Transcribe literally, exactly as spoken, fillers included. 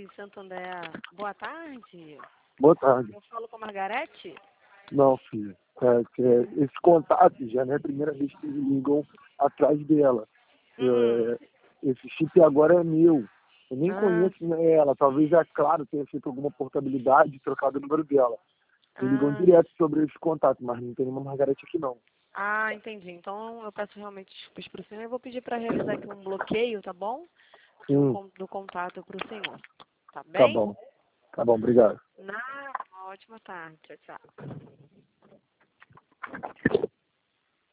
de Santander. Boa tarde. Boa tarde. Eu falo com a Margarete? Não, filha. É, que é, esse contato já não é a primeira vez que eles ligam atrás dela. Hum. É, esse chip agora é meu. Eu nem Ah, conheço né, ela. Talvez a Claro tenha feito alguma portabilidade e trocado o número dela. Eles ligam ah, direto sobre esse contato, mas não tem nenhuma Margarete aqui não. ah, entendi. Então eu peço realmente desculpas para o senhor. Eu vou pedir para realizar aqui um bloqueio, tá bom? De um, Sim, con- do contato para o senhor. Tá tá bem? bom. Tá bom, obrigado. Na ótima tarde. Tchau, tchau.